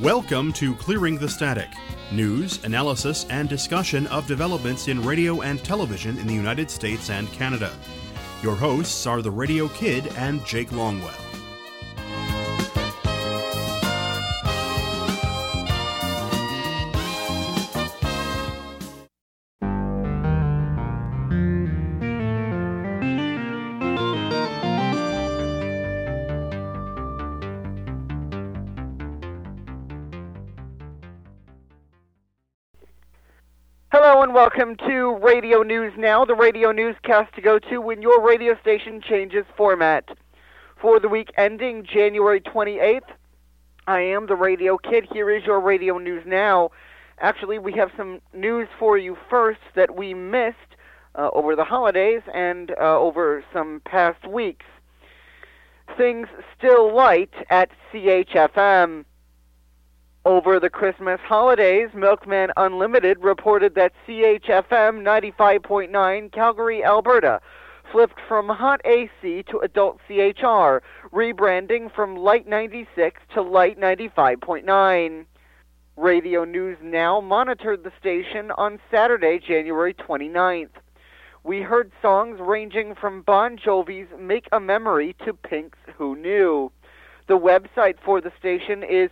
Welcome to Clearing the Static, news, analysis, and discussion of developments in radio and television in the United States and Canada. Your hosts are the Radio Kid and Jake Longwell. Hello and welcome to Radio News Now, the radio newscast to go to when your radio station changes format. For the week ending January 28th, I am the Radio Kid. Here is your Radio News Now. Actually, we have some news for you first that we missed over the holidays and over some past weeks. Things still light at CHFM. Over the Christmas holidays, Milkman Unlimited reported that CHFM 95.9 Calgary, Alberta, flipped from Hot AC to Adult CHR, rebranding from Light 96 to Light 95.9. Radio News Now monitored the station on Saturday, January 29th. We heard songs ranging from Bon Jovi's Make a Memory to Pink's Who Knew. The website for the station is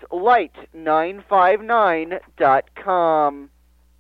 light959.com.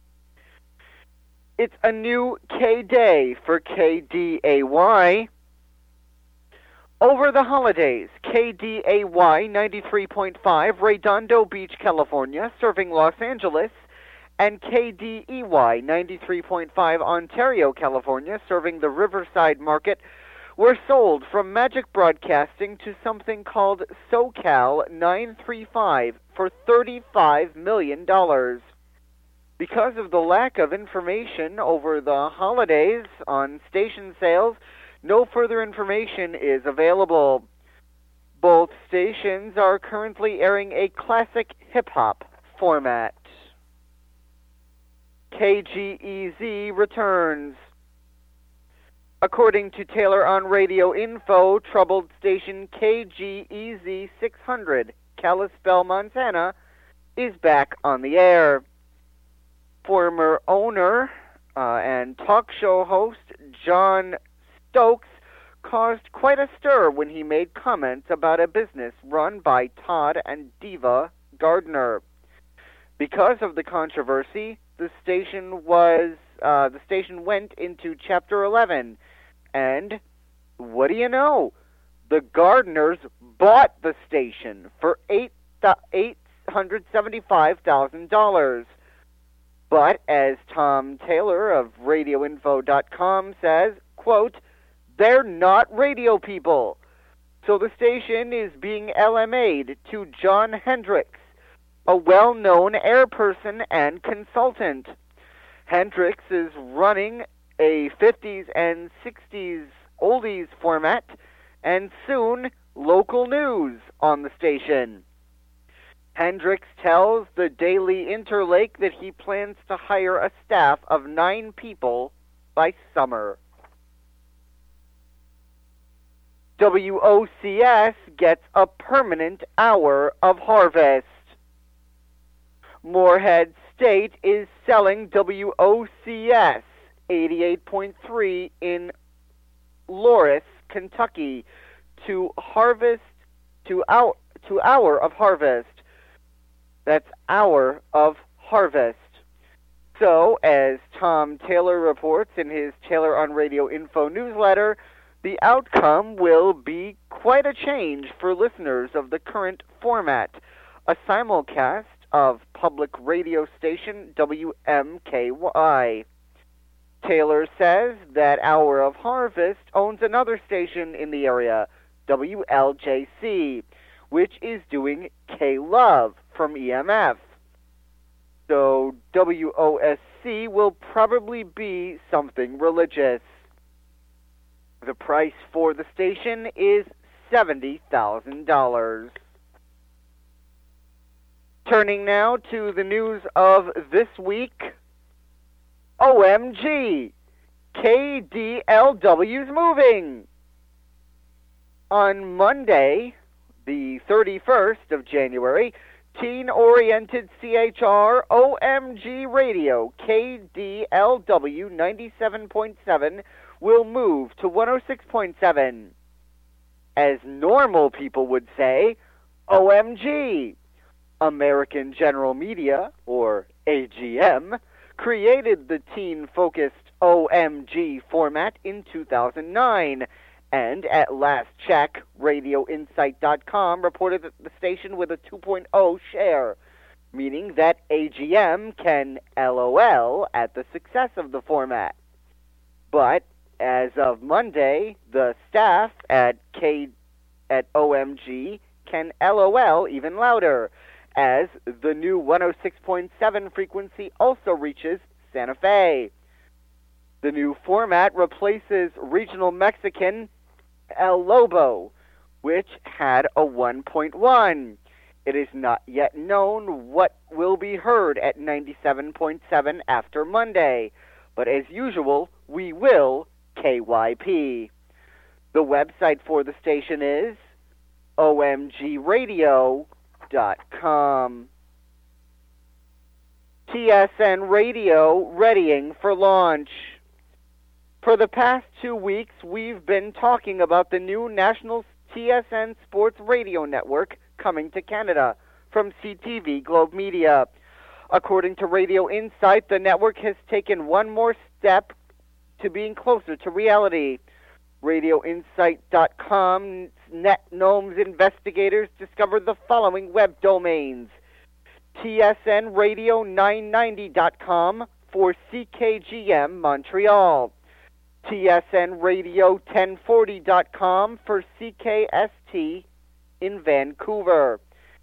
It's a new K-Day for KDAY. Over the holidays, KDAY 93.5, Redondo Beach, California, serving Los Angeles, and KDEY 93.5, Ontario, California, serving the Riverside market, were sold from Magic Broadcasting to something called SoCal 935 for $35 million. Because of the lack of information over the holidays on station sales, no further information is available. Both stations are currently airing a classic hip-hop format. KGEZ returns. According to Taylor on Radio Info, troubled station KGEZ 600, Kalispell, Montana, is back on the air. Former owner and talk show host John Stokes caused quite a stir when he made comments about a business run by Todd and Diva Gardner. Because of the controversy, the station went into Chapter 11. And what do you know? The Gardners bought the station for $875,000. But as Tom Taylor of RadioInfo.com says, quote, they're not radio people. So the station is being LMA'd to John Hendricks, a well-known air person and consultant. Hendricks is running a 50s and 60s oldies format, and soon local news on the station. Hendricks tells the Daily Interlake that he plans to hire a staff of 9 people by summer. WOCS gets a permanent hour of harvest. Morehead State is selling WOCS 88.3 in Loris, Kentucky, to Hour of Harvest. That's Hour of Harvest. So, as Tom Taylor reports in his Taylor on Radio Info newsletter, the outcome will be quite a change for listeners of the current format, a simulcast of public radio station WMKY. Taylor says that Hour of Harvest owns another station in the area, WLJC, which is doing K-Love from EMF. So WOSC will probably be something religious. The price for the station is $70,000. Turning now to the news of this week. OMG! KDLW's moving! On Monday, the 31st of January, teen-oriented CHR OMG Radio KDLW 97.7 will move to 106.7. As normal people would say, OMG. American General Media, or AGM, created the teen-focused OMG format in 2009, and at last check, RadioInsight.com reported that the station with a 2.0 share, meaning that AGM can LOL at the success of the format. But as of Monday, the staff at OMG can LOL even louder, as the new 106.7 frequency also reaches Santa Fe. The new format replaces regional Mexican El Lobo, which had a 1.1. It is not yet known what will be heard at 97.7 after Monday, but as usual, we will KYP. The website for the station is omgradio.com. TSN Radio readying for launch. For the past 2 weeks, we've been talking about the new national TSN Sports Radio Network coming to Canada from CTV Globe Media. According to Radio Insight, the network has taken one more step to being closer to reality. RadioInsight.com's NetGnomes investigators discovered the following web domains: tsnradio990.com for CKGM Montreal, tsnradio1040.com for CKST in Vancouver,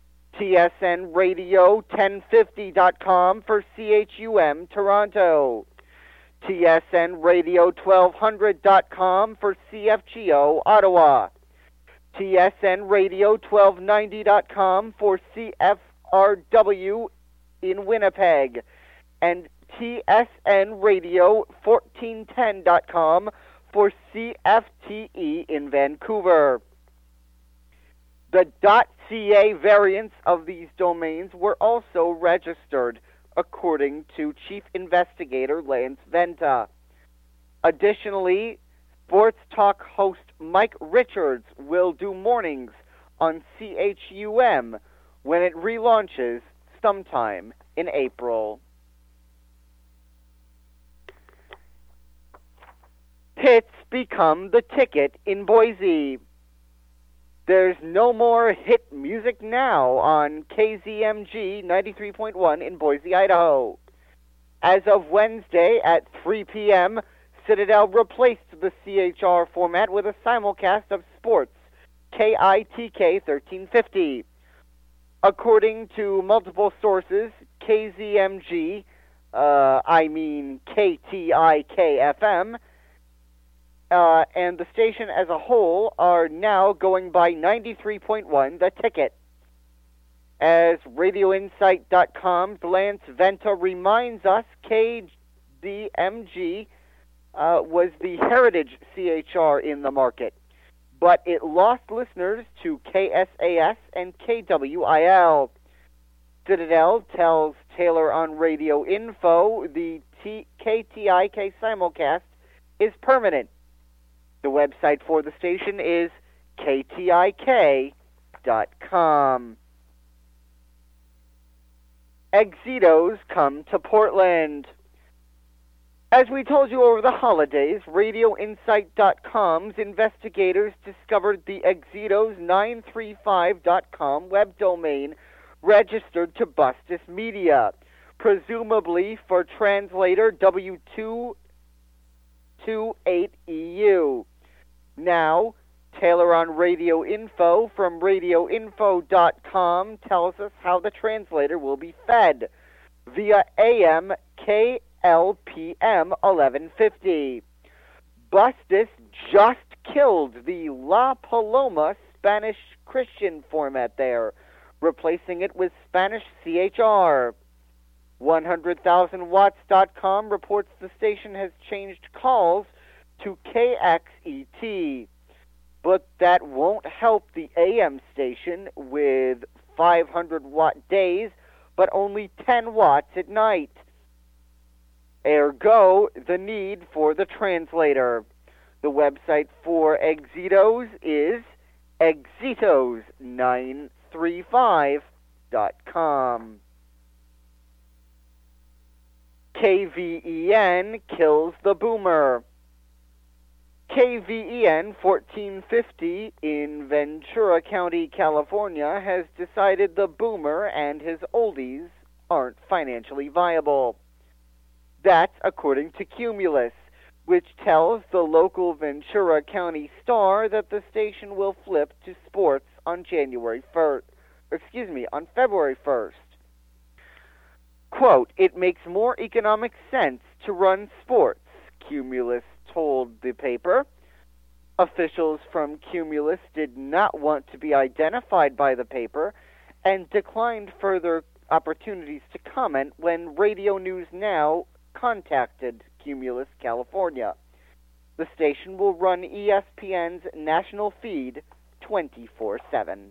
tsnradio1050.com for CHUM Toronto, tsnradio1200.com for CFGO Ottawa, tsnradio1290.com for CFRW in Winnipeg, and tsnradio1410.com for CFTE in Vancouver. The .ca variants of these domains were also registered, according to Chief Investigator Lance Venta. Additionally, sports talk host Mike Richards will do mornings on CHUM when it relaunches sometime in April. Hits become the ticket in Boise. There's no more hit music now on KZMG 93.1 in Boise, Idaho. As of Wednesday at 3 p.m., Citadel replaced the CHR format with a simulcast of sports, KITK 1350. According to multiple sources, KZMG, KTIK-FM, and the station as a whole are now going by 93.1 The Ticket. As RadioInsight.com's Lance Venta reminds us, KZMG was the heritage CHR in the market, but it lost listeners to KSAS and KWIL. Citadel tells Taylor on Radio Info the KTIK simulcast is permanent. The website for the station is ktik.com. Exitos come to Portland. As we told you over the holidays, RadioInsight.com's investigators discovered the Exitos935.com web domain registered to Bustis Media, presumably for translator W228EU. Now, Taylor on Radio Info from RadioInfo.com tells us how the translator will be fed via AM KLPM 1150. Bustis just killed the La Paloma Spanish Christian format there, replacing it with Spanish CHR. 100,000watts.com reports the station has changed calls to KXET, but that won't help the AM station with 500-watt days, but only 10 watts at night. Ergo, the need for the translator. The website for Exitos is exitos935.com. KVEN kills the boomer. KVEN 1450 in Ventura County, California, has decided the boomer and his oldies aren't financially viable. That's according to Cumulus, which tells the local Ventura County Star that the station will flip to sports on February 1st. Quote, "It makes more economic sense to run sports," Cumulus told the paper. Officials from Cumulus did not want to be identified by the paper and declined further opportunities to comment when Radio News Now contacted Cumulus, California. The station will run ESPN's national feed 24/7.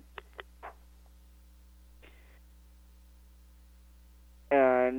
And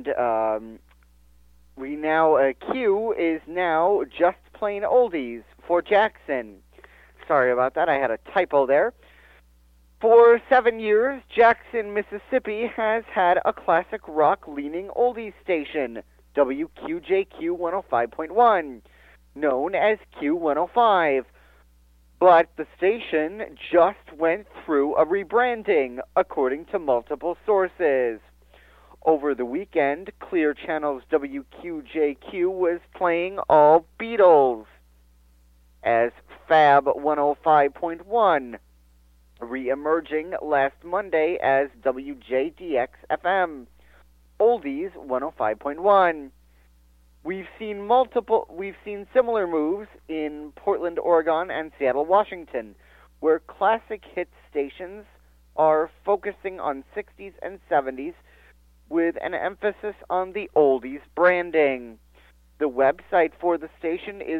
Q is now just plain oldies for Jackson. Sorry about that, I had a typo there. For 7 years, Jackson, Mississippi has had a classic rock-leaning oldies station, WQJQ 105.1, known as Q105. But the station just went through a rebranding, according to multiple sources. Over the weekend, Clear Channel's WQJQ was playing all Beatles, as Fab 105.1, re-emerging last Monday as WJDX-FM, Oldies 105.1. We've seen similar moves in Portland, Oregon, and Seattle, Washington, where classic hit stations are focusing on 60s and 70s with an emphasis on the oldies branding. The website for the station is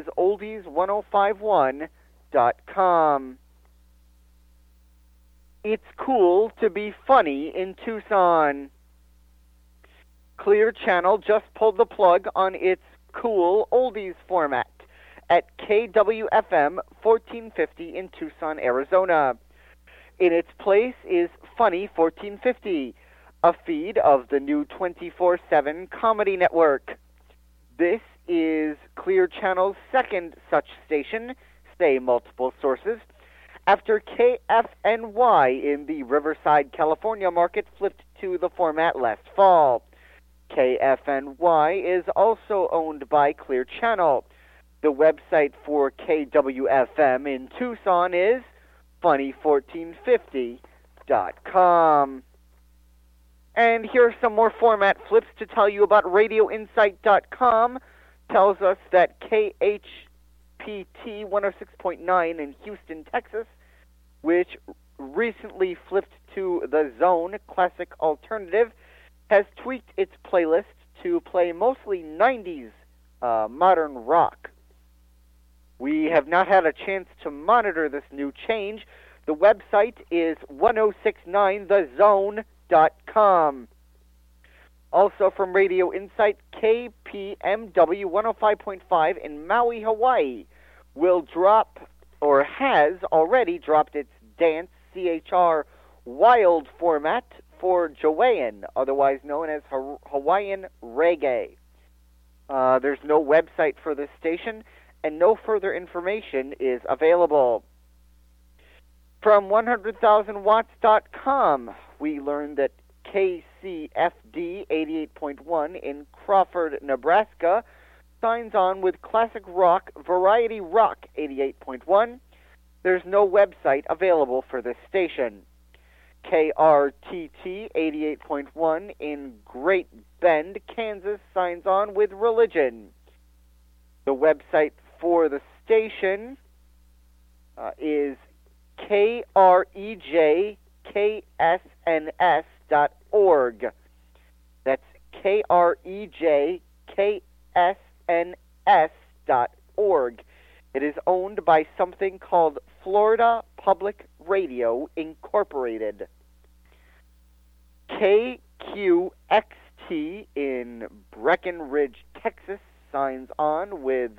oldies1051.com. It's cool to be funny in Tucson. Clear Channel just pulled the plug on its cool oldies format at KWFM 1450 in Tucson, Arizona. In its place is Funny 1450, a feed of the new 24/7 comedy network. This is Clear Channel's second such station, say multiple sources, after KFNY in the Riverside, California market flipped to the format last fall. KFNY is also owned by Clear Channel. The website for KWFM in Tucson is funny1450.com. And here are some more format flips to tell you about RadioInsight.com. Tells us that KHPT 106.9 in Houston, Texas, which recently flipped to the Zone Classic Alternative, has tweaked its playlist to play mostly 90s modern rock. We have not had a chance to monitor this new change. The website is 1069thezone.com. Also from Radio Insight, KPMW 105.5 in Maui, Hawaii will drop, or has already dropped, its dance CHR wild format for Joanne, otherwise known as Hawaiian Reggae. There's no website for this station, and no further information is available. From 100,000watts.com, we learned that KCFD 88.1 in Crawford, Nebraska, signs on with classic rock Variety Rock 88.1. There's no website available for this station. KRTT 88.1 in Great Bend, Kansas, signs on with Religion. The website for the station is KREJKSNS.org. That's KREJKSNS.org. It is owned by something called Florida Public Radio Incorporated. KQXT in Breckenridge, Texas, signs on with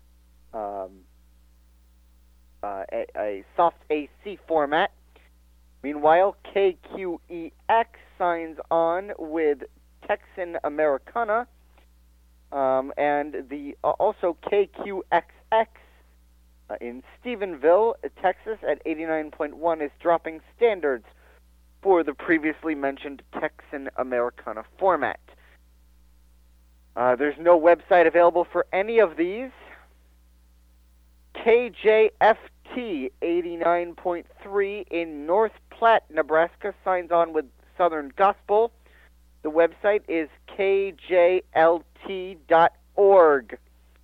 a soft AC format. Meanwhile, KQEX signs on with Texan Americana, and also KQXX in Stephenville, Texas, at 89.1 is dropping standards for the previously mentioned Texan Americana format. There's no website available for any of these. KJFT 89.3 in North Platte, Nebraska, signs on with Southern Gospel. The website is kjlt.org.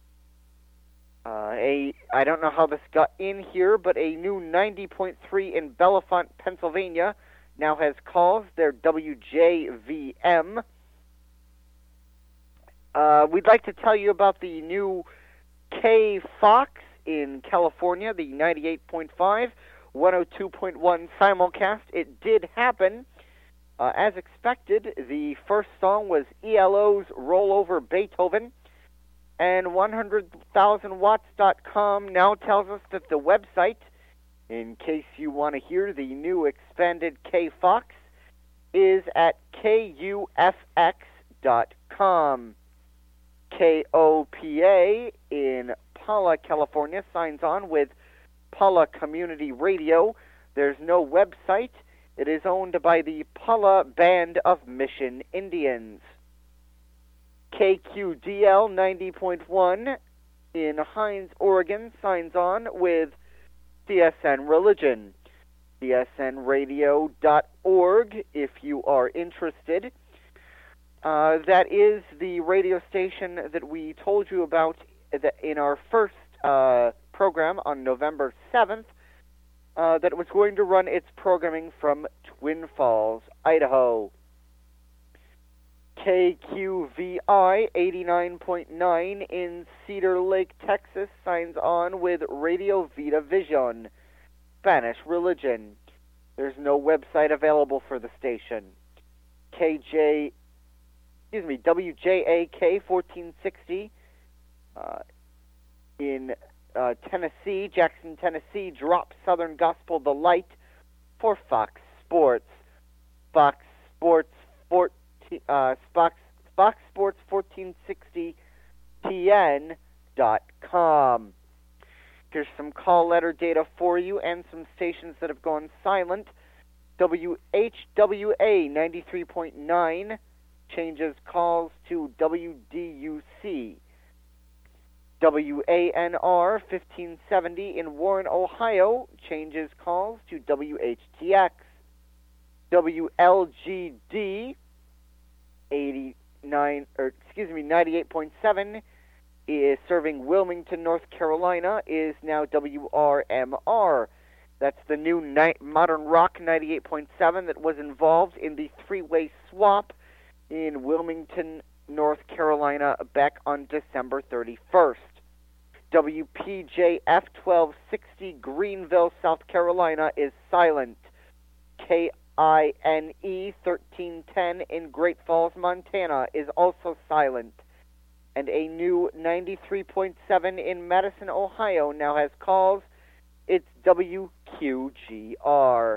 I don't know how this got in here, but a new 90.3 in Bellefonte, Pennsylvania, now has calls. They're WJVM. We'd like to tell you about the new KFOX in California, the 98.5, 102.1 simulcast. It did happen. As expected, the first song was ELO's Roll Over Beethoven, and 100,000watts.com now tells us that the website, in case you want to hear the new expanded KFOX, is at KUFX.com. KOPA in Pala, California, signs on with Pala Community Radio. There's no website. It is owned by the Pala Band of Mission Indians. KQDL 90.1 in Hines, Oregon, signs on with CSN Religion. CSNradio.org if you are interested. That is the radio station that we told you about in our first program on November 7th, that was going to run its programming from Twin Falls, Idaho. KQVI 89.9 in Cedar Lake, Texas, signs on with Radio Vida Vision, Spanish Religion. There's no website available for the station. WJAK 1460 in Tennessee, Jackson, Tennessee, drops Southern Gospel The Light for Fox Sports. Fox Sports 1460TN.com. Here's some call letter data for you and some stations that have gone silent. WHWA 93.9 changes calls to WDUC. WANR 1570 in Warren, Ohio, changes calls to WHTX. WLGD 98.7 is serving Wilmington, North Carolina, is now WRMR. That's the new modern rock 98.7 that was involved in the three-way swap in Wilmington, North Carolina, back on December 31st. WPJF 1260 Greenville, South Carolina, is silent. KINE 1310 in Great Falls, Montana, is also silent. And a new 93.7 in Madison, Ohio, now has calls. It's WQGR.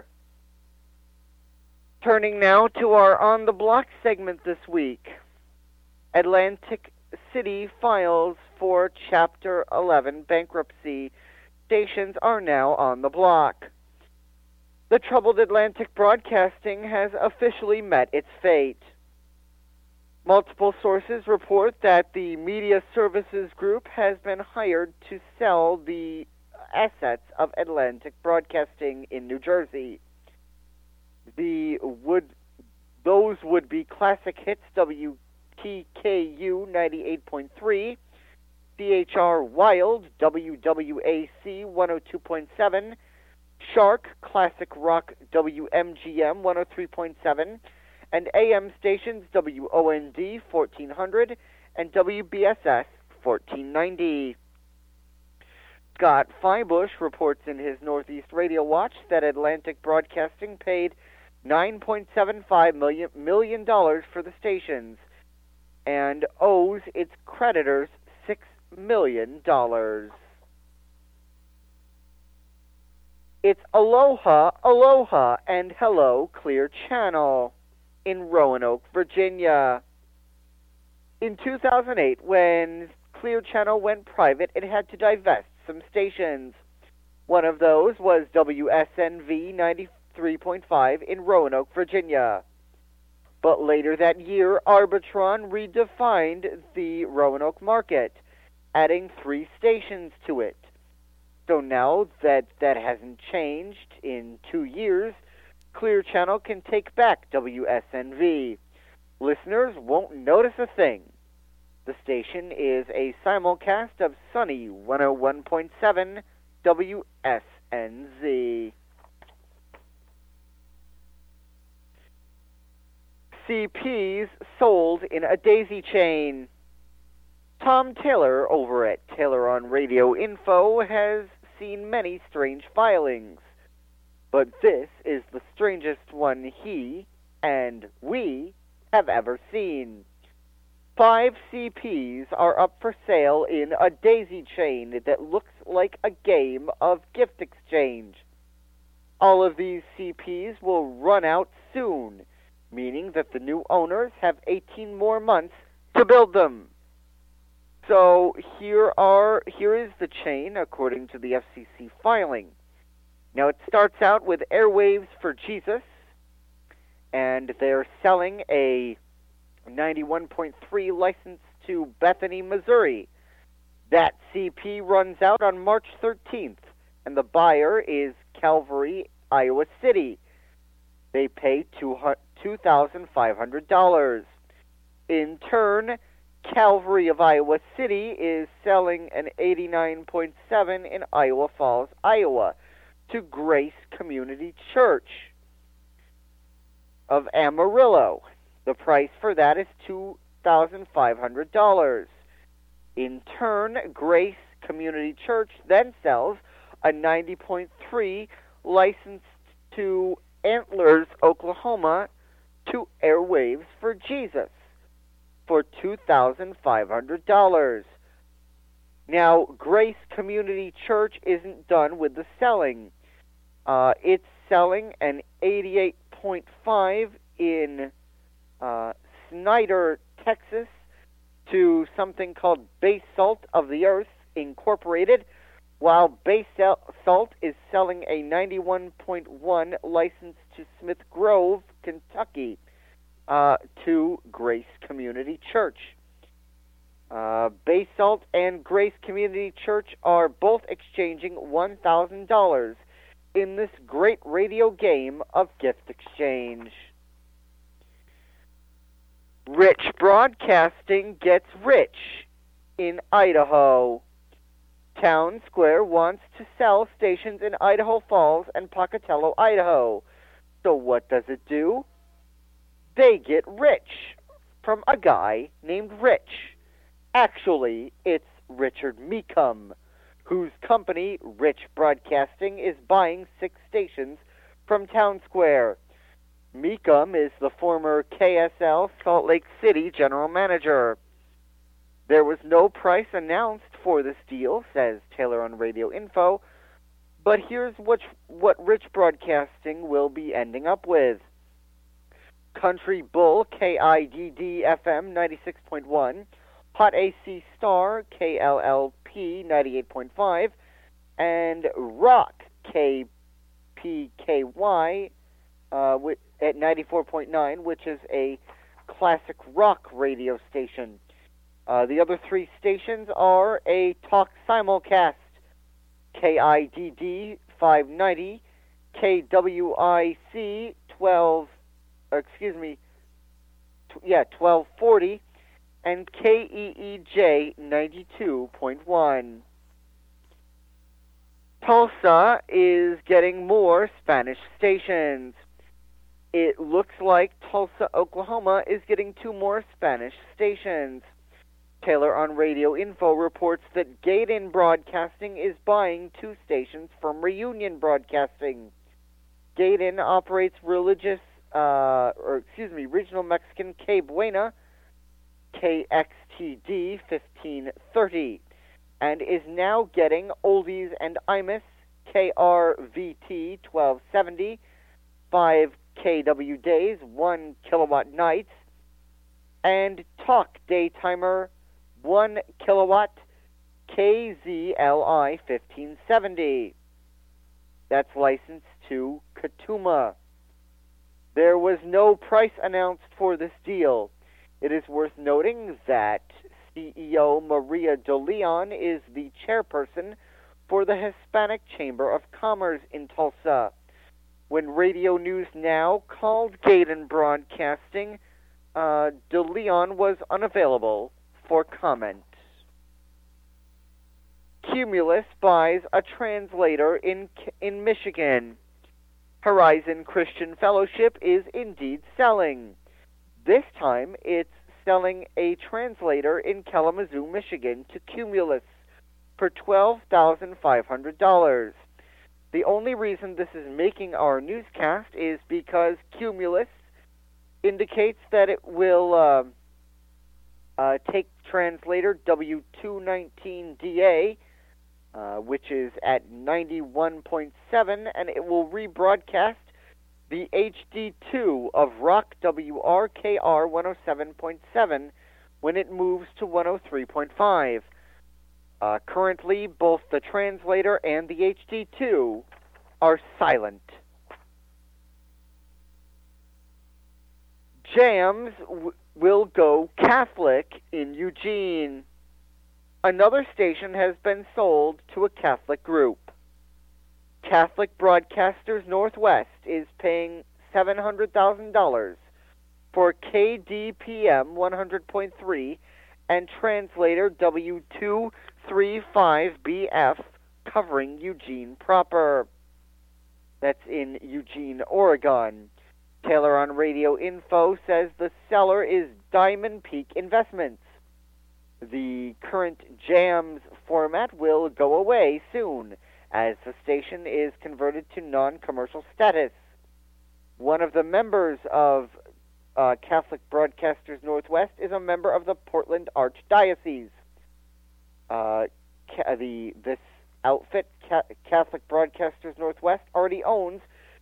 Turning now to our On the Block segment this week. Atlantic City files for Chapter 11 bankruptcy. Stations are now on the block. The troubled Atlantic Broadcasting has officially met its fate. Multiple sources report that the Media Services Group has been hired to sell the assets of Atlantic Broadcasting in New Jersey. Those would be Classic Hits WTKU 98.3, CHR Wild WWAC 102.7, Shark Classic Rock WMGM 103.7, and AM stations WOND 1400 and WBSS 1490. Scott Feibush reports in his Northeast Radio Watch that Atlantic Broadcasting paid $9.75 million for the stations and owes its creditors $6 million. It's Aloha, Aloha, and Hello Clear Channel in Roanoke, Virginia. In 2008, when Clear Channel went private, it had to divest some stations. One of those was WSNV 93.5 in Roanoke, Virginia. But later that year, Arbitron redefined the Roanoke market, adding 3 stations to it. So now that hasn't changed in 2 years, Clear Channel can take back WSNV. Listeners won't notice a thing. The station is a simulcast of Sunny 101.7 WSNZ. CPs sold in a daisy chain. Tom Taylor over at Taylor on Radio Info has seen many strange filings, but this is the strangest one he and we have ever seen. 5 CPs are up for sale in a daisy chain that looks like a game of gift exchange. All of these CPs will run out soon, meaning that the new owners have 18 more months to build them. So here is the chain according to the FCC filing. Now it starts out with Airwaves for Jesus, and they're selling a 91.3 license to Bethany, Missouri. That CP runs out on March 13th, and the buyer is Calvary, Iowa City. They pay $2,500. In turn, Calvary of Iowa City is selling an 89.7 in Iowa Falls, Iowa, to Grace Community Church of Amarillo. The price for that is $2,500. In turn, Grace Community Church then sells a 90.3 licensed to Antlers, Oklahoma, to Airwaves for Jesus for $2,500. Now, Grace Community Church isn't done with the selling. It's selling an 88.5 in Snyder, Texas, to something called Base Salt of the Earth Incorporated, while Base Salt is selling a 91.1 license to Smith Grove, Kentucky, to Grace Community Church. Base Salt and Grace Community Church are both exchanging $1,000 in this great radio game of gift exchange. Rich Broadcasting gets rich in Idaho. Town Square wants to sell stations in Idaho Falls and Pocatello, Idaho. So what does it do? They get rich from a guy named Rich. Actually, it's Richard Mecum, whose company, Rich Broadcasting, is buying 6 stations from Town Square. Mecum is the former KSL Salt Lake City general manager. There was no price announced for this deal, says Taylor on Radio Info, but here's what Rich Broadcasting will be ending up with. Country Bull, KIDD FM 96.1, Hot AC Star, KLLP 98.5, and Rock, KPKY, at 94.9, which is a classic rock radio station. The other 3 stations are a talk simulcast, KIDD 590, KWIC 1240, and KEEJ 92.1. Tulsa is getting more Spanish stations. It looks like Tulsa, Oklahoma is getting 2 more Spanish stations. Taylor on Radio Info reports that Gaydon Broadcasting is buying 2 stations from Reunion Broadcasting. Gaydon operates religious Regional Mexican Que Buena, KXTD 1530, and is now getting Oldies and Imus, KRVT 1270, 5 kW days, 1 kilowatt nights, and Talk Daytimer 1 kilowatt, KZLI 1570. That's licensed to Katuma. There was no price announced for this deal. It is worth noting that CEO Maria de Leon is the chairperson for the Hispanic Chamber of Commerce in Tulsa. When Radio News Now called Gaydon Broadcasting, de Leon was unavailable for comment. Cumulus buys a translator in Michigan. Horizon Christian Fellowship is indeed selling. This time, it's selling a translator in Kalamazoo, Michigan to Cumulus for $12,500. The only reason this is making our newscast is because Cumulus indicates that it will take translator W219DA, which is at 91.7, and it will rebroadcast the HD2 of Rock WRKR 107.7 when it moves to 103.5. Currently, both the translator and the HD2 are silent. Jams will go Catholic in Eugene. Another station has been sold to a Catholic group. Catholic Broadcasters Northwest is paying $700,000 for KDPM 100.3 and translator W235BF covering Eugene proper. That's in Eugene, Oregon. Taylor on Radio Info says the seller is Diamond Peak Investments. The current Jams format will go away soon, as the station is converted to non-commercial status. One of the members of Catholic Broadcasters Northwest is a member of the Portland Archdiocese. This outfit, Catholic Broadcasters Northwest, already owns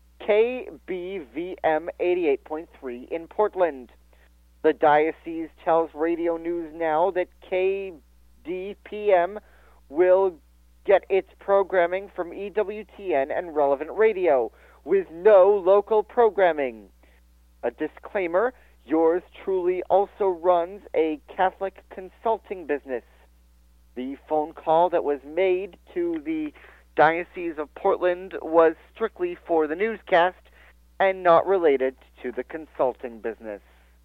KBVM 88.3 in Portland. The diocese tells Radio News Now that KDPM will get its programming from EWTN and Relevant Radio, with no local programming. A disclaimer, yours truly also runs a Catholic consulting business. The phone call that was made to the Diocese of Portland was strictly for the newscast and not related to the consulting business.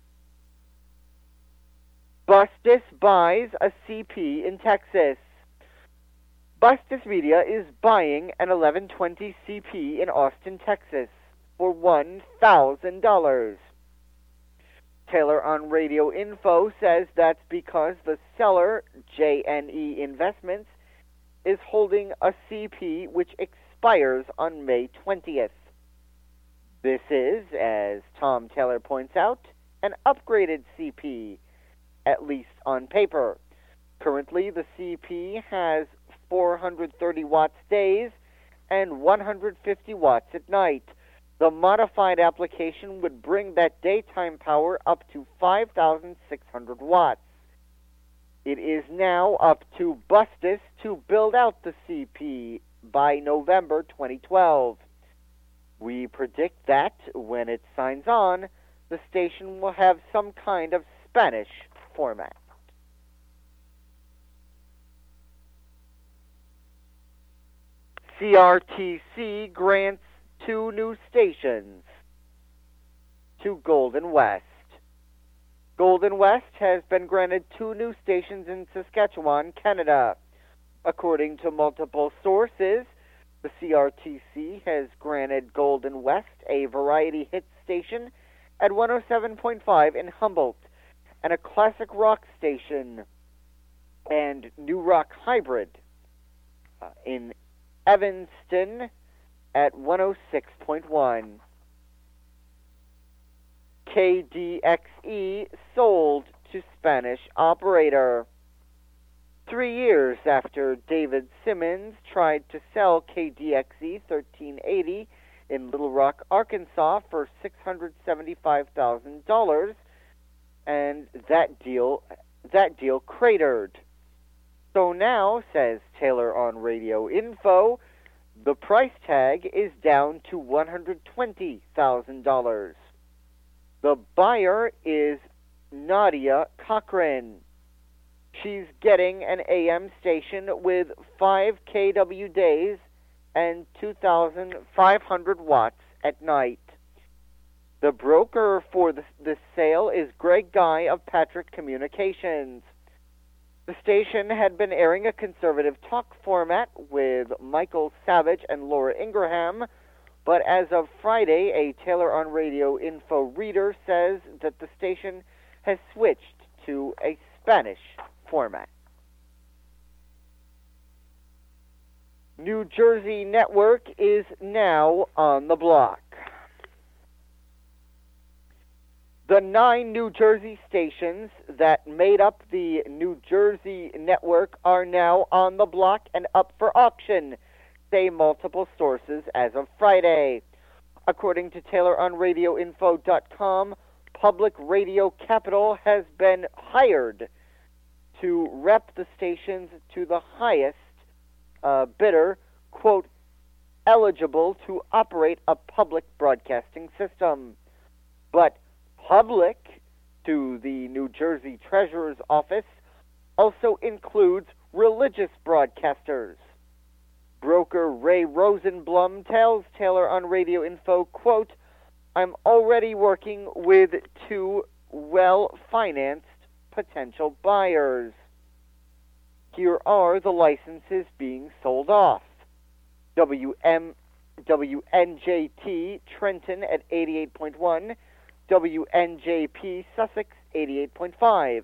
Bustis buys a CP in Texas. Bustis Media is buying an 1120 CP in Austin, Texas for $1,000. Taylor on Radio Info says that's because the seller, JNE Investments, is holding a CP which expires on May 20th. This is, as Tom Taylor points out, an upgraded CP, at least on paper. Currently, the CP has 430 watts days and 150 watts at night. The modified application would bring that daytime power up to 5,600 watts. It is now up to Bustis to build out the CP by November 2012. We predict that when it signs on, the station will have some kind of Spanish format. CRTC grants 2 new stations to Golden West. Golden West has been granted 2 new stations in Saskatchewan, Canada. According to multiple sources, the CRTC has granted Golden West a variety hit station at 107.5 in Humboldt and a classic rock station and new rock hybrid in Evanston at 106.1. KDXE sold to Spanish operator. 3 years after David Simmons tried to sell KDXE 1380 in Little Rock, Arkansas for $675,000, and that deal cratered. So now, says Taylor on Radio Info, the price tag is down to $120,000. The buyer is Nadia Cochran. She's getting an AM station with 5 kW days and 2,500 watts at night. The broker for this sale is Greg Guy of Patrick Communications. The station had been airing a conservative talk format with Michael Savage and Laura Ingraham, but as of Friday, a Taylor on Radio Info reader says that the station has switched to a Spanish format. New Jersey Network is now on the block. The 9 New Jersey stations that made up the New Jersey Network are now on the block and up for auction, say multiple sources as of Friday. According to TaylorOnRadioInfo.com, Public Radio Capital has been hired to rep the stations to the highest bidder, quote, eligible to operate a public broadcasting system. But public to the New Jersey Treasurer's Office also includes religious broadcasters. Broker Ray Rosenblum tells Taylor on Radio Info, quote, I'm already working with 2 well-financed potential buyers. Here are the licenses being sold off. WNJT Trenton at 88.1, WNJP Sussex 88.5,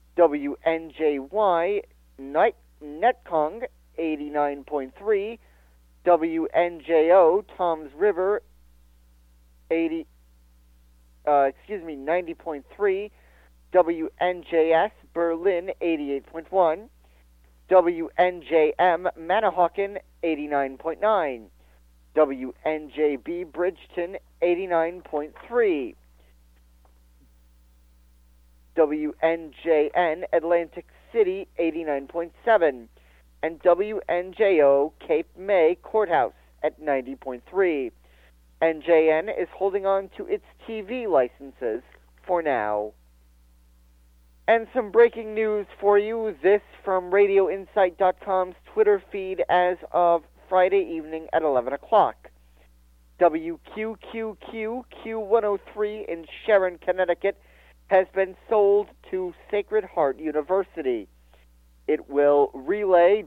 WNJY Netcong 89.3, WNJO Toms River 90.3, WNJS Berlin 88.1, WNJM Manahawkin 89.9, WNJB Bridgeton 89.3, WNJN Atlantic City 89.7, and WNJO Cape May Courthouse at 90.3. NJN is holding on to its TV licenses for now. And some breaking news for you. This from RadioInsight.com's Twitter feed as of Friday evening at 11 o'clock. WQQQ Q103 in Sharon, Connecticut has been sold to Sacred Heart University. It will relay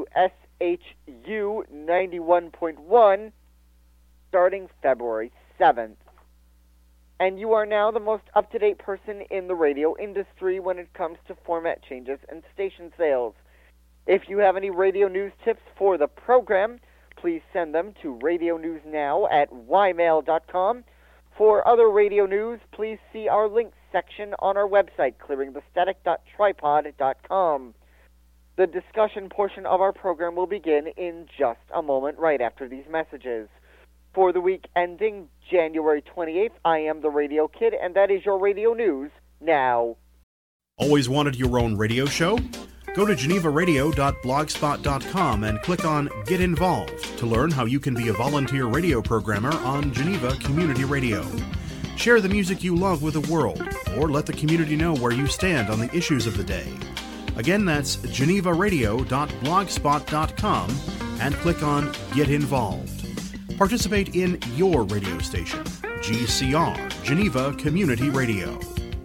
WSHU 91.1 starting February 7th. And you are now the most up-to-date person in the radio industry when it comes to format changes and station sales. If you have any radio news tips for the program, please send them to radionewsnow@ymail.com. For other radio news, please see our links section on our website, clearingthestatic.tripod.com. The discussion portion of our program will begin in just a moment, right after these messages. For the week ending January 28th, I am the Radio Kid, and that is your radio news now. Always wanted your own radio show? Go to genevaradio.blogspot.com and click on Get Involved to learn how you can be a volunteer radio programmer on Geneva Community Radio. Share the music you love with the world, or let the community know where you stand on the issues of the day. Again, that's genevaradio.blogspot.com and click on Get Involved. Participate in your radio station, GCR, Geneva Community Radio.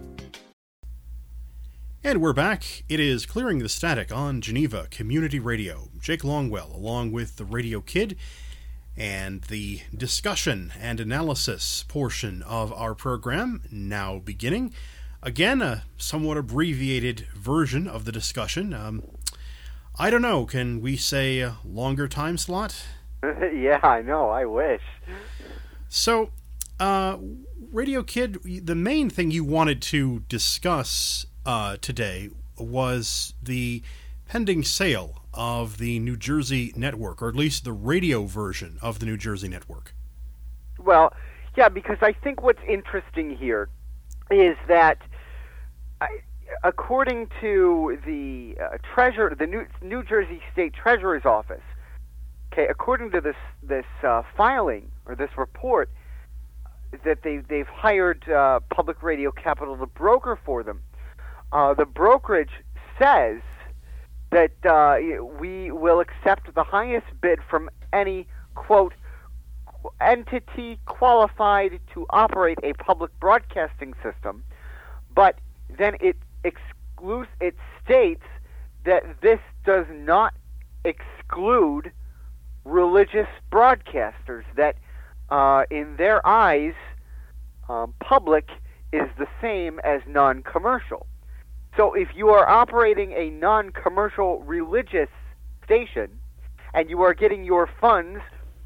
And we're back. It is Clearing the Static on Geneva Community Radio. Jake Longwell, along with the Radio Kid, and the discussion and analysis portion of our program now beginning. Again, a somewhat abbreviated version of the discussion. I don't know, can we say a longer time slot? Yeah, I know, I wish. So, Radio Kid, the main thing you wanted to discuss today was the pending sale of the New Jersey network, or at least the radio version of the New Jersey network. Well, yeah, because I think what's interesting here is that, according to the New Jersey State Treasurer's Office, okay, according to this filing or this report, that they've hired Public Radio Capital to broker for them. The brokerage says that we will accept the highest bid from any, quote, entity qualified to operate a public broadcasting system, but then it states that this does not exclude religious broadcasters, that in their eyes, public is the same as non-commercial. So if you are operating a non-commercial religious station and you are getting your funds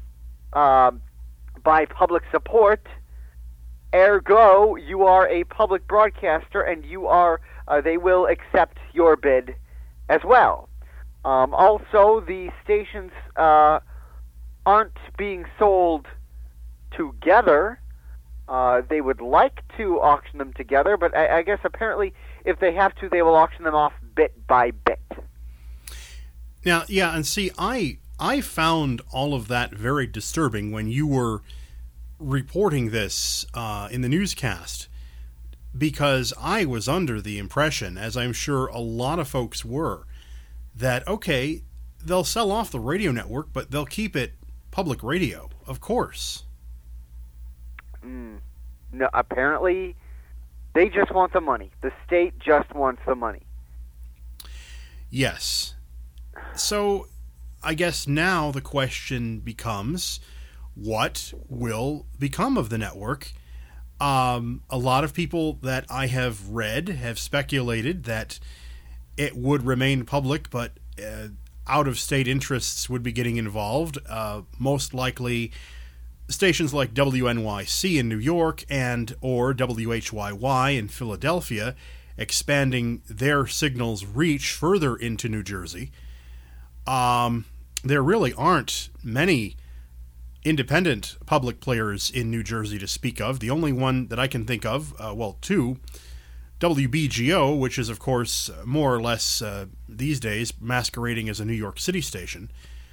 by public support, ergo you are a public broadcaster, and they will accept your bid as well. Also, the stations aren't being sold together. They would like to auction them together, but I guess apparently if they have to, they will auction them off bit by bit. Now, yeah, and see, I found all of that very disturbing when you were reporting this in the newscast, because I was under the impression, as I'm sure a lot of folks were, that, okay, they'll sell off the radio network, but they'll keep it public radio, of course. No, apparently they just want the money. The state just wants the money. Yes. So I guess now the question becomes, what will become of the network? A lot of people that I have read have speculated that it would remain public, but out-of-state interests would be getting involved. Most likely stations like WNYC in New York or WHYY in Philadelphia expanding their signal's reach further into New Jersey. There really aren't many independent public players in New Jersey to speak of. The only one that I can think of, two, WBGO, which is, of course, more or less these days masquerading as a New York City station.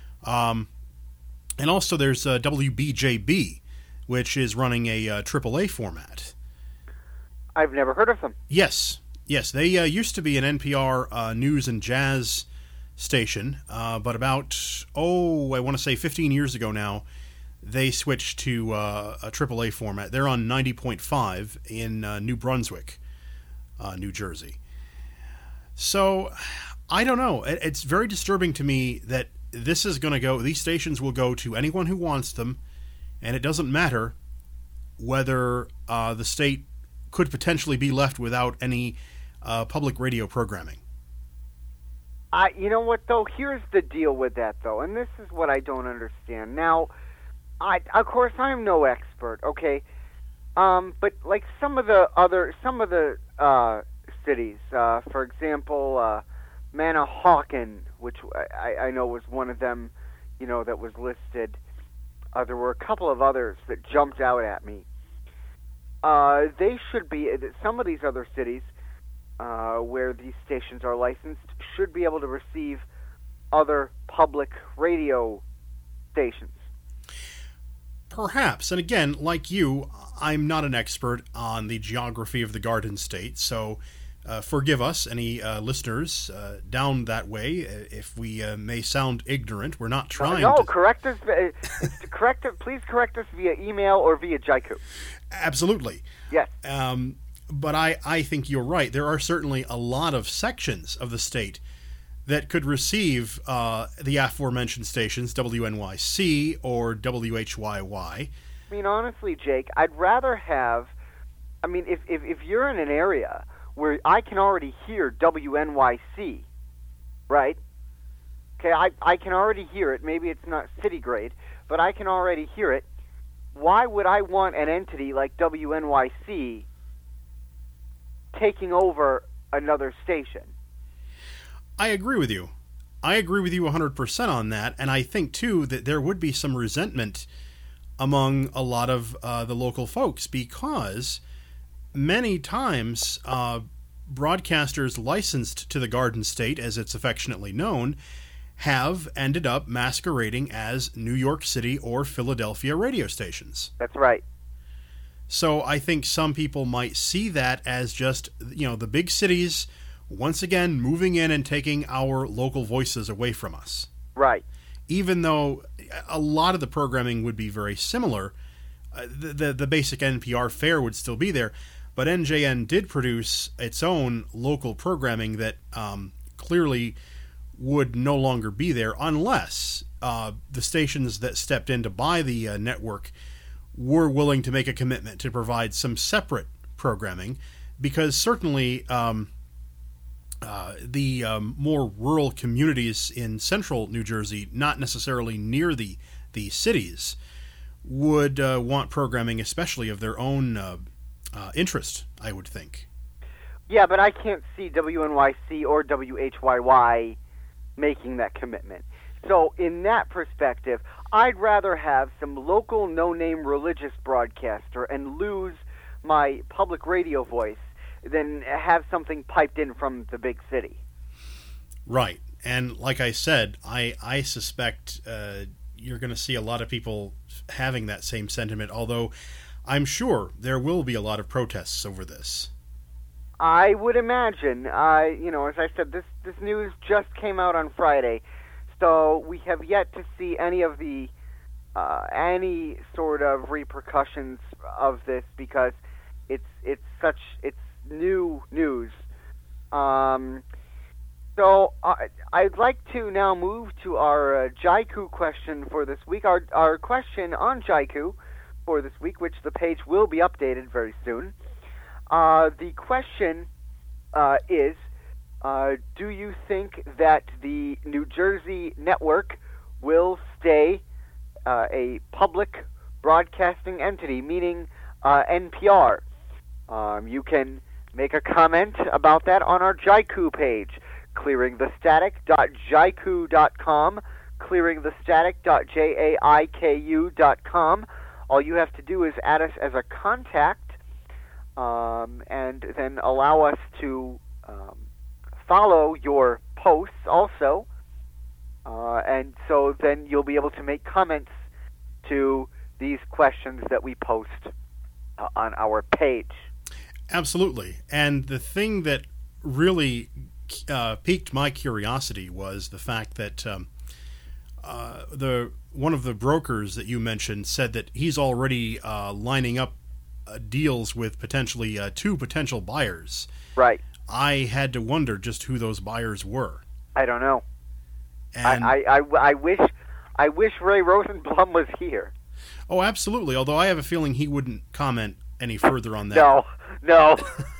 And also there's WBJB, which is running a AAA format. I've never heard of them. Yes. They used to be an NPR news and jazz station, but about, I want to say 15 years ago now, they switched to a AAA format. They're on 90.5 in New Brunswick, New Jersey. So, I don't know. It's very disturbing to me that this is going to go, these stations will go to anyone who wants them, and it doesn't matter whether the state could potentially be left without any public radio programming. You know what, though? Here's the deal with that, though, and this is what I don't understand. Now, of course, I'm no expert, okay? But like some of the cities, for example, Manahawkin, which I know was one of them, that was listed. There were a couple of others that jumped out at me. They should be, some of these other cities where these stations are licensed should be able to receive other public radio stations. Perhaps. And again, like you, I'm not an expert on the geography of the Garden State, so forgive us, any listeners down that way, if we may sound ignorant. We're not trying to... correct us. Please correct us via email or via Jaiku. Absolutely. Yes. But I think you're right. There are certainly a lot of sections of the state that could receive the aforementioned stations, WNYC or WHYY. I mean, honestly, Jake, I'd rather have... I mean, if you're in an area where I can already hear WNYC, right? Okay, I can already hear it. Maybe it's not city grade, but I can already hear it. why would I want an entity like WNYC taking over another station? I agree with you. I agree with you 100% on that, and I think, too, that there would be some resentment among a lot of the local folks, because many times broadcasters licensed to the Garden State, as it's affectionately known, have ended up masquerading as New York City or Philadelphia radio stations. That's right. So I think some people might see that as just, the big cities once again moving in and taking our local voices away from us. Right. Even though a lot of the programming would be very similar, the basic NPR fare would still be there, but NJN did produce its own local programming that clearly would no longer be there unless the stations that stepped in to buy the network were willing to make a commitment to provide some separate programming, because certainly the more rural communities in central New Jersey, not necessarily near the cities, would want programming, especially of their own interest, I would think. Yeah, but I can't see WNYC or WHYY making that commitment. So in that perspective, I'd rather have some local no-name religious broadcaster and lose my public radio voice than have something piped in from the big city. Right. And like I said, I suspect you're going to see a lot of people having that same sentiment, although I'm sure there will be a lot of protests over this. I would imagine. As I said, this news just came out on Friday, so we have yet to see any of the any sort of repercussions of this, because it's new news. So I'd like to now move to our Jaiku question for this week. Our question on Jaiku for this week, which the page will be updated very soon. The question is, do you think that the New Jersey network will stay a public broadcasting entity, meaning NPR? You can make a comment about that on our Jaiku page, clearingthestatic.jaiku.com, clearingthestatic.jaiku.com. All you have to do is add us as a contact, and then allow us to follow your posts also, and so then you'll be able to make comments to these questions that we post on our page. Absolutely. And the thing that really piqued my curiosity was the fact that one of the brokers that you mentioned said that he's already lining up deals with potentially two potential buyers. Right. I had to wonder just who those buyers were. I don't know. And I wish Ray Rosenblum was here. Oh, absolutely. Although I have a feeling he wouldn't comment any further on that. No.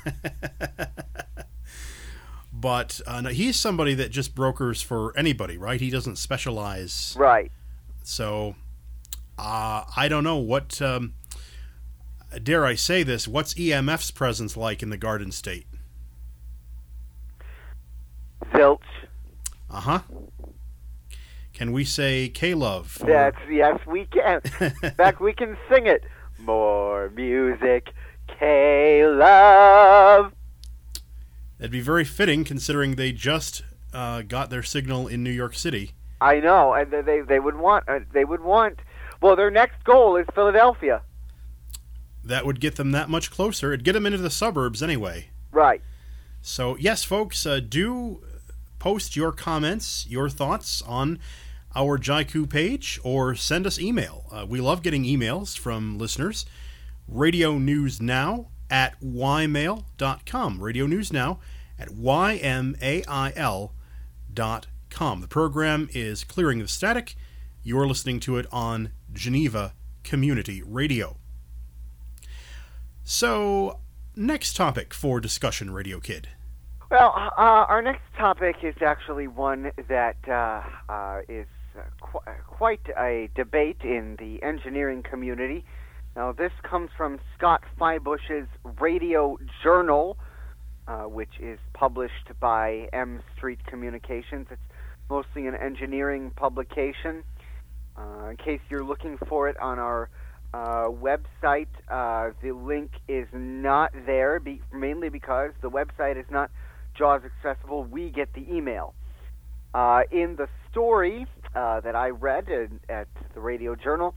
But no, he's somebody that just brokers for anybody, right? He doesn't specialize. Right. So, I don't know what, dare I say this, what's EMF's presence like in the Garden State? Zilch. Uh-huh. Can we say K-Love? Yes, we can. In fact, we can sing it. More music, K-Love. That'd be very fitting, considering they just got their signal in New York City. I know, and they would want. Well, their next goal is Philadelphia. That would get them that much closer. It'd get them into the suburbs anyway. Right. So yes, folks, do post your comments, your thoughts on our Jaiku page, or send us email. We love getting emails from listeners. radionewsnow@ymail.com. radionewsnow@ymail.com. The program is Clearing the Static. You're listening to it on Geneva Community Radio. So, next topic for discussion, Radio Kid. Well, our next topic is actually one that is quite a debate in the engineering community. Now, this comes from Scott Feibush's Radio Journal, which is published by M Street Communications. It's mostly an engineering publication. In case you're looking for it on our website, the link is not there, mainly because the website is not JAWS accessible. We get the email. In the story that I read at the Radio Journal,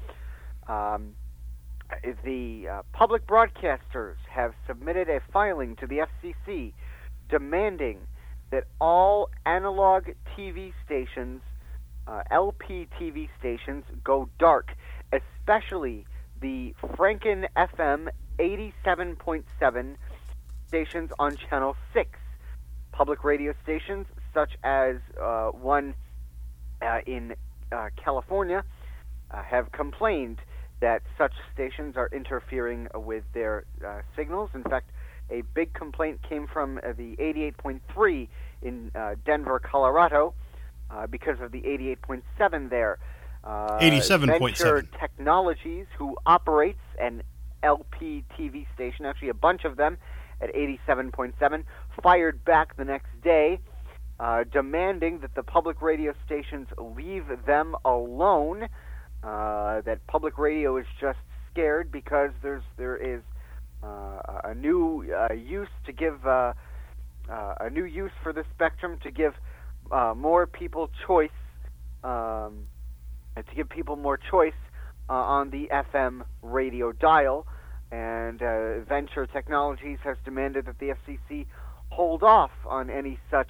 the public broadcasters have submitted a filing to the FCC demanding that all analog TV stations, LP TV stations, go dark, especially the Franken FM 87.7 stations on Channel 6. Public radio stations, such as one in California, have complained that such stations are interfering with their signals. In fact, a big complaint came from the 88.3 in Denver, Colorado, because of the 88.7 there. 87.7. Venture Technologies, who operates an LP TV station, actually a bunch of them, at 87.7, fired back the next day, demanding that the public radio stations leave them alone. That public radio is just scared because there is a new use to give a new use for the spectrum to give more people choice, to give people more choice on the FM radio dial. And Venture Technologies has demanded that the FCC hold off on any such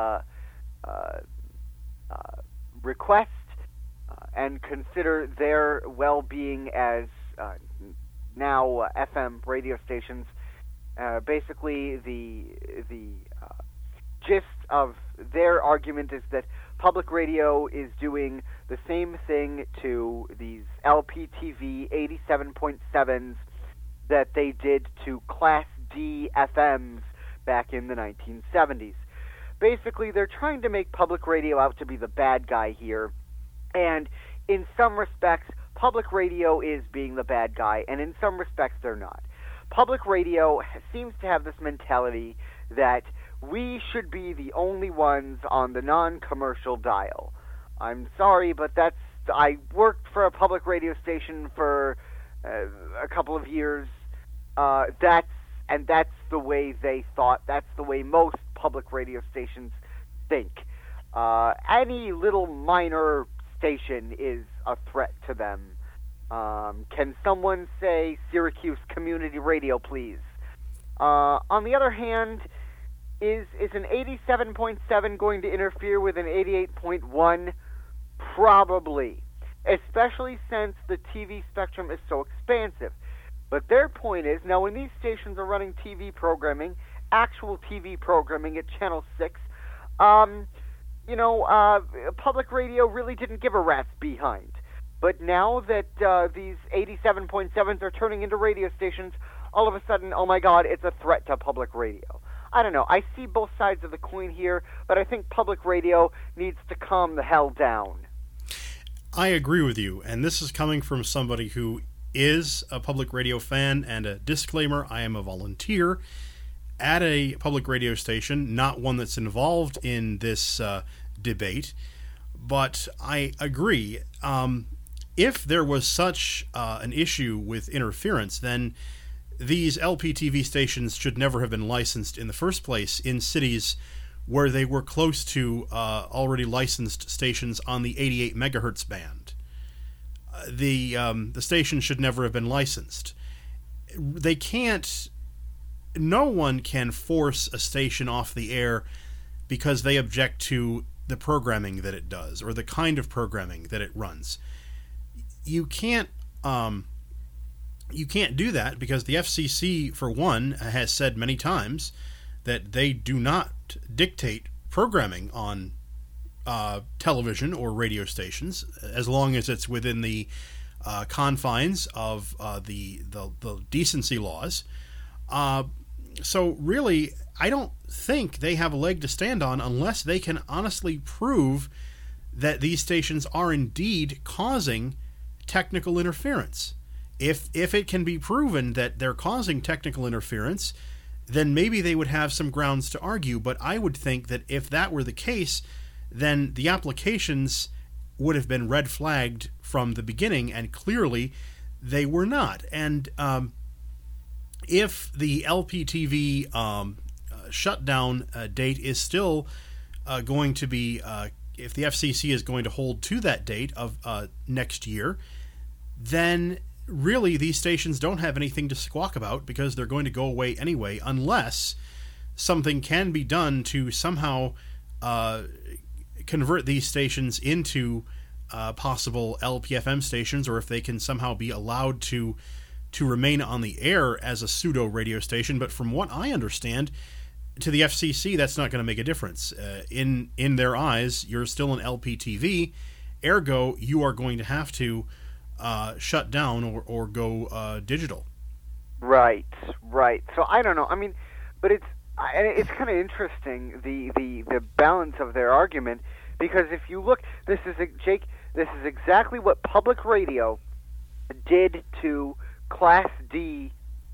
request and consider their well-being as now FM radio stations. Basically, the gist of their argument is that public radio is doing the same thing to these LPTV 87.7s that they did to Class D FMs back in the 1970s. Basically, they're trying to make public radio out to be the bad guy here, and in some respects, public radio is being the bad guy, and in some respects, they're not. Public radio seems to have this mentality that we should be the only ones on the non-commercial dial. I'm sorry, but I worked for a public radio station for a couple of years. That's the way they thought. That's the way most public radio stations think. Any little minor station is a threat to them. Can someone say Syracuse Community Radio, please? On the other hand, is an 87.7 going to interfere with an 88.1? Probably, especially since the TV spectrum is so expansive. But their point is, now when these stations are running TV programming, actual TV programming at Channel 6, public radio really didn't give a rat's behind. But now that these 87.7s are turning into radio stations, all of a sudden, oh my God, it's a threat to public radio. I don't know. I see both sides of the coin here, but I think public radio needs to calm the hell down. I agree with you, and this is coming from somebody who is a public radio fan, and a disclaimer, I am a volunteer at a public radio station, not one that's involved in this debate, but I agree. If there was such an issue with interference, then these LPTV stations should never have been licensed in the first place in cities where they were close to already licensed stations on the 88 megahertz band. The station should never have been licensed. They can't. No one can force a station off the air because they object to the programming that it does or the kind of programming that it runs. You can't do that because the FCC, for one, has said many times that they do not dictate programming on television or radio stations as long as it's within the confines of the decency laws. So really, I don't think they have a leg to stand on unless they can honestly prove that these stations are indeed causing technical interference. If it can be proven that they're causing technical interference, then maybe they would have some grounds to argue. But I would think that if that were the case, then the applications would have been red flagged from the beginning, and clearly they were not. And if the LPTV shutdown date is still going to be, if the FCC is going to hold to that date of next year, then really these stations don't have anything to squawk about, because they're going to go away anyway, unless something can be done to somehow convert these stations into possible LPFM stations, or if they can somehow be allowed to remain on the air as a pseudo radio station. But from what I understand, to the FCC, that's not going to make a difference. In their eyes, you're still an LPTV, ergo you are going to have to shut down or go digital. Right. So I don't know. I mean, but it's kind of interesting, the balance of their argument, because if you look, this is exactly what public radio did to Class D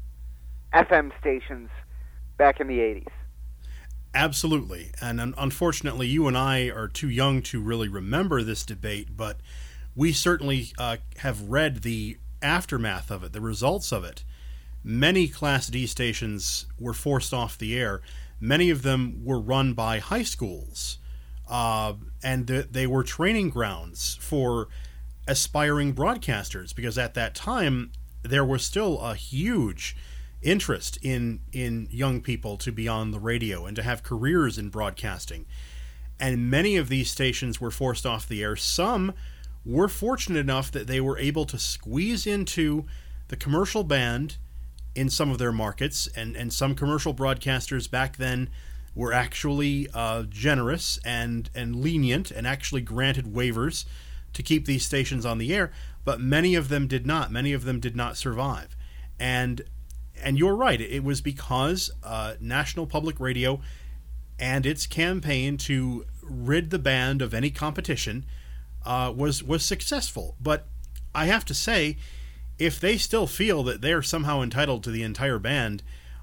FM stations back in the 80s. Absolutely. And unfortunately, you and I are too young to really remember this debate, but we certainly have read the aftermath of it, the results of it. Many Class D stations were forced off the air. Many of them were run by high schools, and they were training grounds for aspiring broadcasters, because at that time there was still a huge interest in young people to be on the radio and to have careers in broadcasting. And many of these stations were forced off the air. Some were fortunate enough that they were able to squeeze into the commercial band in some of their markets, and some commercial broadcasters back then were actually generous and lenient, and actually granted waivers to keep these stations on the air, but many of them did not. Many of them did not survive. And you're right, it was because National Public Radio and its campaign to rid the band of any competition was successful. But I have to say, if they still feel that they're somehow entitled to the entire band,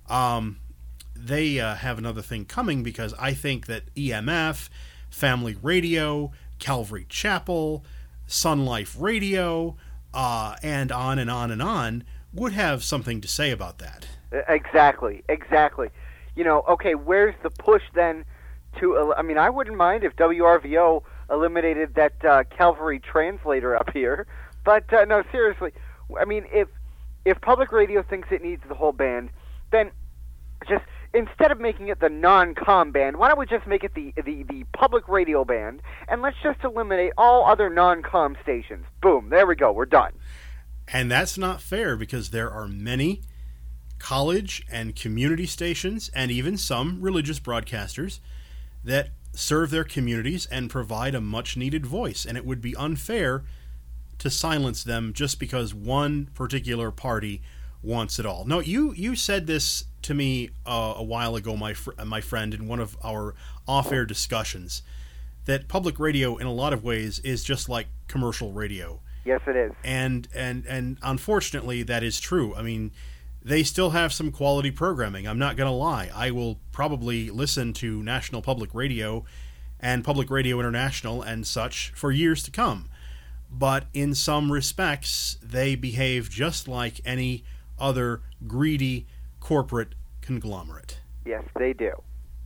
they have another thing coming, because I think that EMF, Family Radio, Calvary Chapel, Sun Life Radio, and on and on and on, would have something to say about that. Exactly. You know, okay, where's the push then to... I mean, I wouldn't mind if WRVO eliminated that Calvary translator up here, but no, seriously. I mean, if public radio thinks it needs the whole band, then just instead of making it the non-com band, why don't we just make it the public radio band, and let's just eliminate all other non-com stations. Boom, there we go, we're done. And that's not fair, because there are many college and community stations, and even some religious broadcasters, that serve their communities and provide a much-needed voice, and it would be unfair to silence them just because one particular party wants it all. No, you said this to me a while ago, my friend, in one of our off-air discussions, that public radio in a lot of ways is just like commercial radio. Yes, it is. And unfortunately, that is true. I mean, they still have some quality programming. I'm not going to lie. I will probably listen to National Public Radio and Public Radio International and such for years to come. But in some respects, they behave just like any other greedy corporate conglomerate. Yes, they do.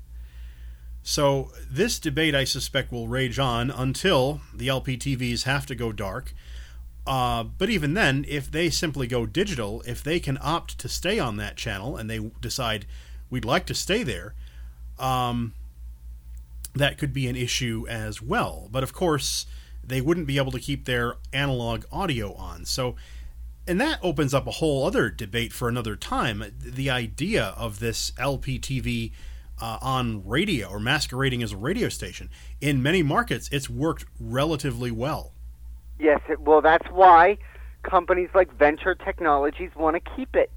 So this debate, I suspect, will rage on until the LPTVs have to go dark. But even then, if they simply go digital, if they can opt to stay on that channel and they decide we'd like to stay there, that could be an issue as well. But of course, they wouldn't be able to keep their analog audio on. So, and that opens up a whole other debate for another time. The idea of this LPTV on radio, or masquerading as a radio station. In many markets, it's worked relatively well. Yes, well, that's why companies like Venture Technologies want to keep it.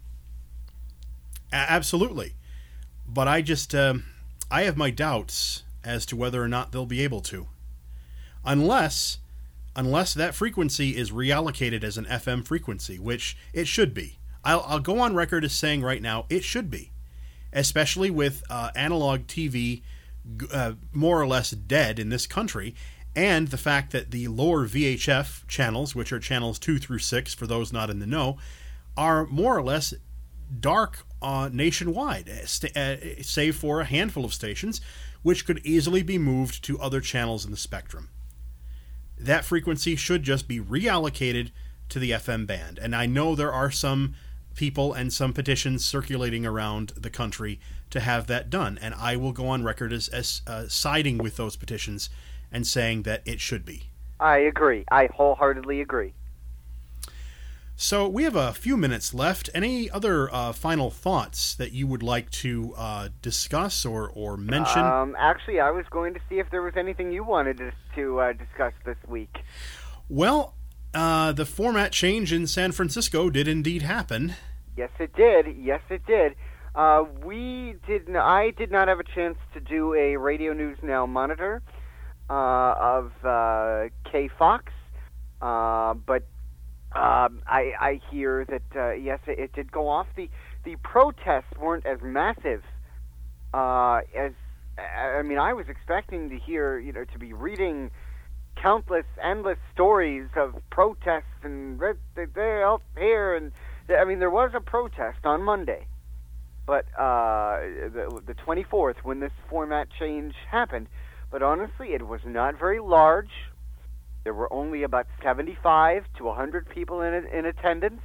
Absolutely. But I just, I have my doubts as to whether or not they'll be able to. Unless unless that frequency is reallocated as an FM frequency, which it should be. I'll go on record as saying right now it should be, especially with analog TV more or less dead in this country, and the fact that the lower VHF channels, which are channels 2 through 6 for those not in the know, are more or less dark nationwide, save for a handful of stations, which could easily be moved to other channels in the spectrum. That frequency should just be reallocated to the FM band. And I know there are some people and some petitions circulating around the country to have that done. And I will go on record as siding with those petitions and saying that it should be. I agree. I wholeheartedly agree. So we have a few minutes left. Any other final thoughts that you would like to discuss or mention? Actually, I was going to see if there was anything you wanted to discuss this week. Well, the format change in San Francisco did indeed happen. Yes, it did. Yes, it did. I did not have a chance to do a Radio News Now monitor of KFOX, but I hear that yes, it did go off. The protests weren't as massive as I was expecting to hear, to be reading countless, endless stories of protests and they're up here, and there was a protest on Monday, but the 24th when this format change happened. But honestly, it was not very large. There were only about 75 to 100 people in attendance.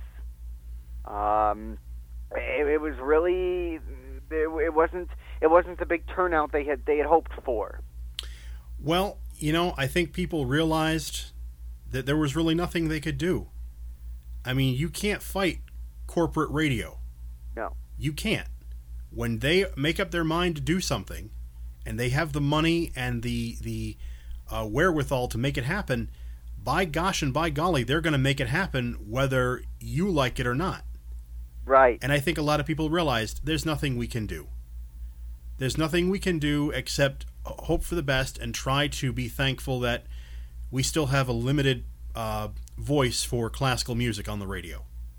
It was really it wasn't the big turnout they had hoped for. Well, I think people realized that there was really nothing they could do. You can't fight corporate radio. No. You can't. When they make up their mind to do something, and they have the money and the wherewithal to make it happen, by gosh and by golly, they're going to make it happen whether you like it or not. Right. And I think a lot of people realized there's nothing we can do. There's nothing we can do except hope for the best and try to be thankful that we still have a limited voice for classical music on the radio.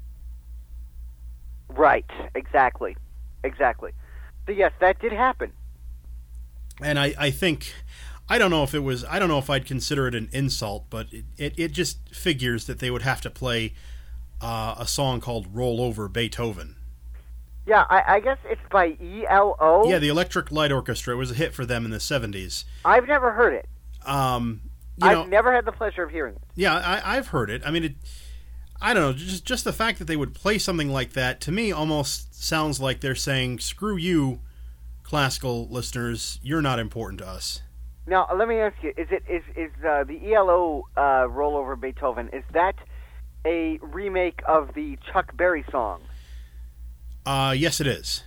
Right. Exactly. So yes, that did happen. And I think, I don't know if I'd consider it an insult, but it just figures that they would have to play a song called Roll Over Beethoven. Yeah, I guess it's by ELO. Yeah, the Electric Light Orchestra. It was a hit for them in the 70s. I've never heard it. I've never had the pleasure of hearing it. Yeah, I've heard it. I don't know, just the fact that they would play something like that, to me, almost sounds like they're saying, screw you, classical listeners, you're not important to us. Now, let me ask you, is the ELO Roll Over Beethoven, is that a remake of the Chuck Berry song? Yes, it is.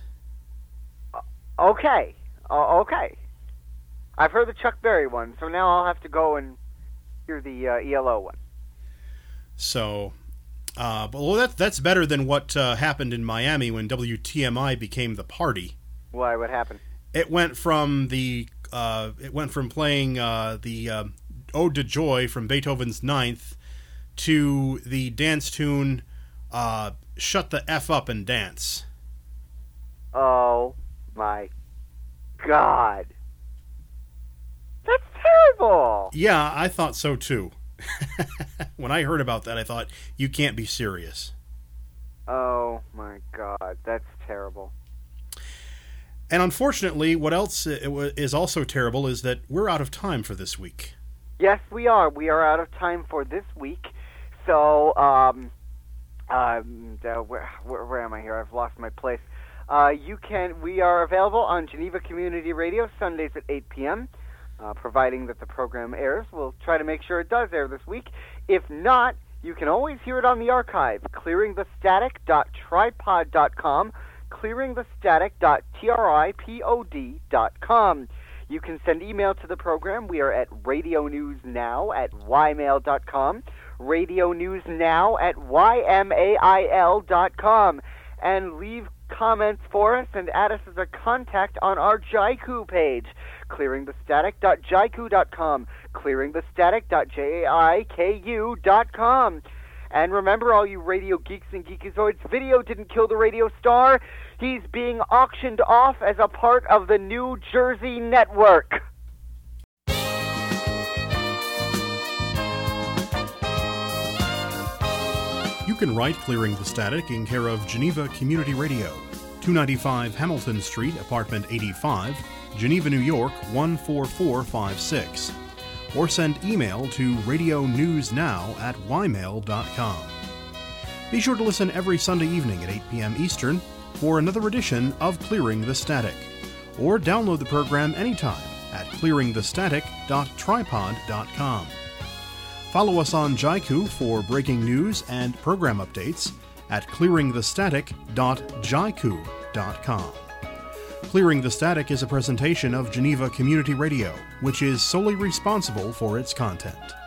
Okay. Okay. I've heard the Chuck Berry one, so now I'll have to go and hear the ELO one. So, that's better than what happened in Miami when WTMI became the party. Why? What happened? It went from playing the Ode to Joy from Beethoven's Ninth to the dance tune Shut the F Up and Dance. Oh my God. That's terrible. Yeah, I thought so too. When I heard about that, I thought, you can't be serious. Oh my God, that's terrible. And unfortunately, what else is also terrible is that we're out of time for this week. Yes, we are. We are out of time for this week. So, where am I here? I've lost my place. We are available on Geneva Community Radio Sundays at 8 p.m., providing that the program airs. We'll try to make sure it does air this week. If not, you can always hear it on the archive, clearingthestatic.tripod.com, clearingthestatic.tripod.com. You can send email to the program. We are at radionewsnow@ymail.com, radionewsnow@ymail.com, and leave comments for us and add us as a contact on our Jaiku page, clearingthestatic.jaiku.com, clearingthestatic.jaiku.com. And remember, all you radio geeks and geekazoids, video didn't kill the radio star. He's being auctioned off as a part of the New Jersey Network. You can write Clearing the Static in care of Geneva Community Radio, 295 Hamilton Street, Apartment 85, Geneva, New York 14456. Or send email to radionewsnow@ymail.com. Be sure to listen every Sunday evening at 8 p.m. Eastern for another edition of Clearing the Static, or download the program anytime at clearingthestatic.tripod.com. Follow us on Jaiku for breaking news and program updates at clearingthestatic.jaiku.com. Clearing the Static is a presentation of Geneva Community Radio, which is solely responsible for its content.